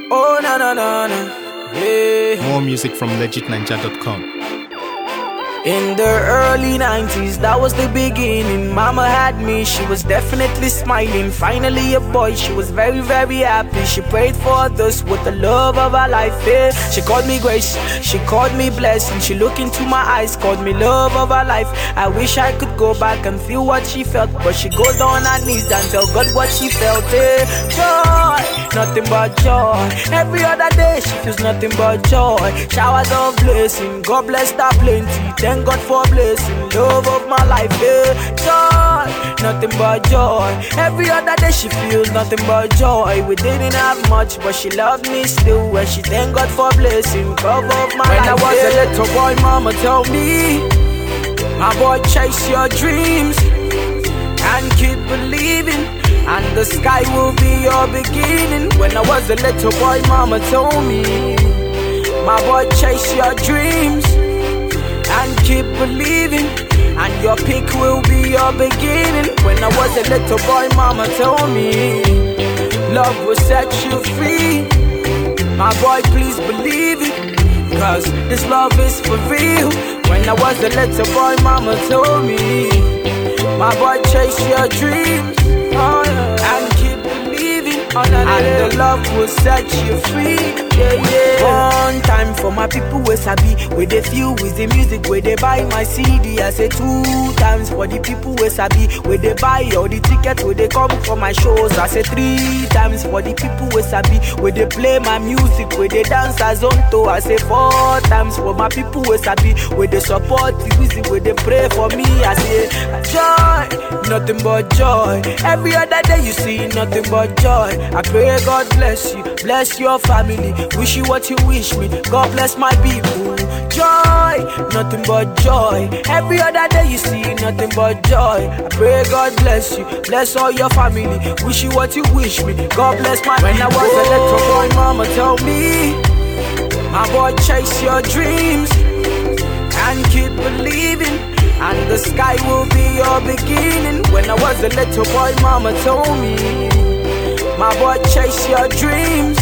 Oh, na na na na. Yeah. More music from legitninja.com. In the early 90s, that was the beginning. Mama had me, she was definitely smiling. Finally a boy, she was very, very happy. She prayed for others with the love of her life, yeah. She called me grace, she called me blessing. She looked into my eyes, called me love of her life. I wish I could go back and feel what she felt, but she goes on her knees and tell God what she felt, yeah. Joy, nothing but joy. Every other day she feels nothing but joy. Showers of blessing, God bless her plenty. Thank God for blessing, love of my life, yeah. Joy, nothing but joy. Every other day she feels nothing but joy. We didn't have much, but she loved me still. And she thank God for blessing, love of my life. When I was a little boy, mama told me, my boy, chase your dreams and keep believing, and the sky will be your beginning. When I was a little boy, mama told me, my boy, chase your dreams and keep believing, and your peak will be your beginning. When I was a little boy, mama told me, love will set you free. My boy, please believe it, cause this love is for real. When I was a little boy, mama told me, my boy, chase your dreams, oh, yeah, and keep believing, and the love will set you free. Yeah, yeah. One time for my people where sabi, where they feel with the music, where they buy my CD. I say 2 times for the people where sabi, where they buy all the tickets, where they come for my shows. I say 3 times for the people where sabi, where they play my music, where they dance as on to. I say 4 times for my people where sabi, where they support the music, where they pray for me. I say joy, nothing but joy. Every other day you see nothing but joy. I pray God bless you, bless your family. Wish you what you wish me, God bless my people. Joy, nothing but joy. Every other day you see nothing but joy. I pray God bless you, bless all your family. Wish you what you wish me, God bless my people. When I was a little boy, mama told me, my boy, chase your dreams and keep believing, and the sky will be your beginning. When I was a little boy, mama told me, my boy, chase your dreams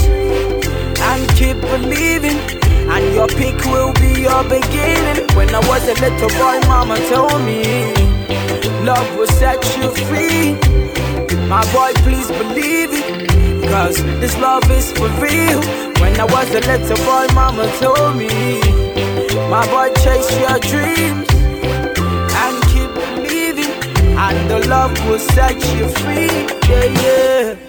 and keep believing, and your peak will be your beginning. When I was a little boy, mama told me, love will set you free. My boy, please believe it, cause this love is for real. When I was a little boy, mama told me, my boy, chase your dreams and keep believing, and the love will set you free. Yeah, yeah.